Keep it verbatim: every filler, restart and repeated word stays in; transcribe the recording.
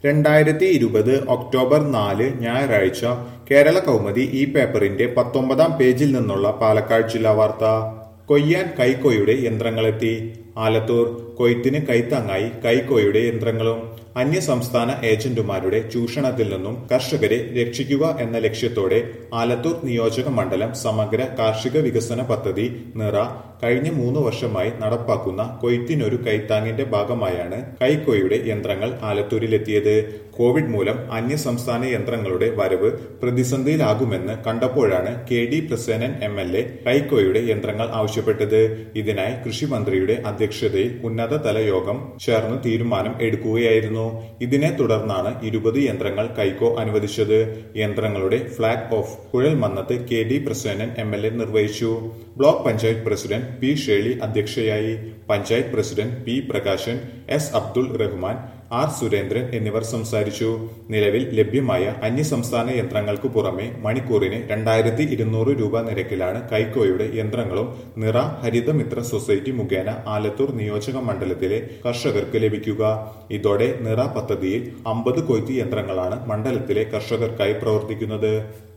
രണ്ടായിരത്തി ഇരുപത് ഒക്ടോബർ നാല് ഞായറാഴ്ച കേരള കൗമുദി ഈ പേപ്പറിന്റെ പത്തൊമ്പതാം പേജിൽ നിന്നുള്ള പാലക്കാട് ജില്ലാ വാർത്ത. കൊയ്യാൻ കൈക്കോയുടെ യന്ത്രങ്ങളെത്തി. ആലത്തൂർ. കൊയ്ത്തിന് കൈത്താങ്ങായി കൈക്കോയുടെ യന്ത്രങ്ങളും. അന്യസംസ്ഥാന ഏജന്റുമാരുടെ ചൂഷണത്തിൽ നിന്നും കർഷകരെ രക്ഷിക്കുക എന്ന ലക്ഷ്യത്തോടെ ആലത്തൂർ നിയോജക മണ്ഡലം സമഗ്ര കാർഷിക വികസന പദ്ധതി നിറ കഴിഞ്ഞ മൂന്ന് വർഷമായി നടപ്പാക്കുന്ന കൊയ്ത്തിനൊരു കൈത്താങ്ങിന്റെ ഭാഗമായാണ് കൈക്കോയുടെ യന്ത്രങ്ങൾ ആലത്തൂരിലെത്തിയത്. കോവിഡ് മൂലം അന്യസംസ്ഥാന യന്ത്രങ്ങളുടെ വരവ് പ്രതിസന്ധിയിലാകുമെന്ന് കണ്ടപ്പോഴാണ് K D Prasenan M L A കൈക്കോയുടെ യന്ത്രങ്ങൾ ആവശ്യപ്പെട്ടത്. ഇതിനായി കൃഷിമന്ത്രിയുടെ അധ്യക്ഷതയിൽ ഉന്നതതല യോഗം ചേർന്ന് തീരുമാനം എടുക്കുകയായിരുന്നു. ഇതിനെ തുടർന്നാണ് ഇരുപത് യന്ത്രങ്ങൾ കൈക്കോ അനുവദിച്ചത്. യന്ത്രങ്ങളുടെ ഫ്ളാഗ് ഓഫ് കുഴൽമന്നത്ത് K D Prasenan M L A നിർവഹിച്ചു. Block panchayat president P Sheli അധ്യക്ഷയായി. Panchayat president P Prakashan, S Abdul Rahman, R Surendran എന്നിവർ സംസാരിച്ചു. നിലവിൽ ലഭ്യമായ അന്യസംസ്ഥാന യന്ത്രങ്ങൾക്കു പുറമെ മണിക്കൂറിന് രണ്ടായിരത്തി ഇരുന്നൂറ് രൂപ നിരക്കിലാണ് കൈക്കോയുടെ യന്ത്രങ്ങളും നിറ ഹരിതമിത്ര സൊസൈറ്റി മുഖേന ആലത്തൂർ നിയോജക മണ്ഡലത്തിലെ കർഷകർക്ക് ലഭിക്കുക. ഇതോടെ നിറ പദ്ധതിയിൽ അമ്പത് കൊയ്ത്ത് യന്ത്രങ്ങളാണ് മണ്ഡലത്തിലെ കർഷകർക്കായി പ്രവർത്തിക്കുന്നത്.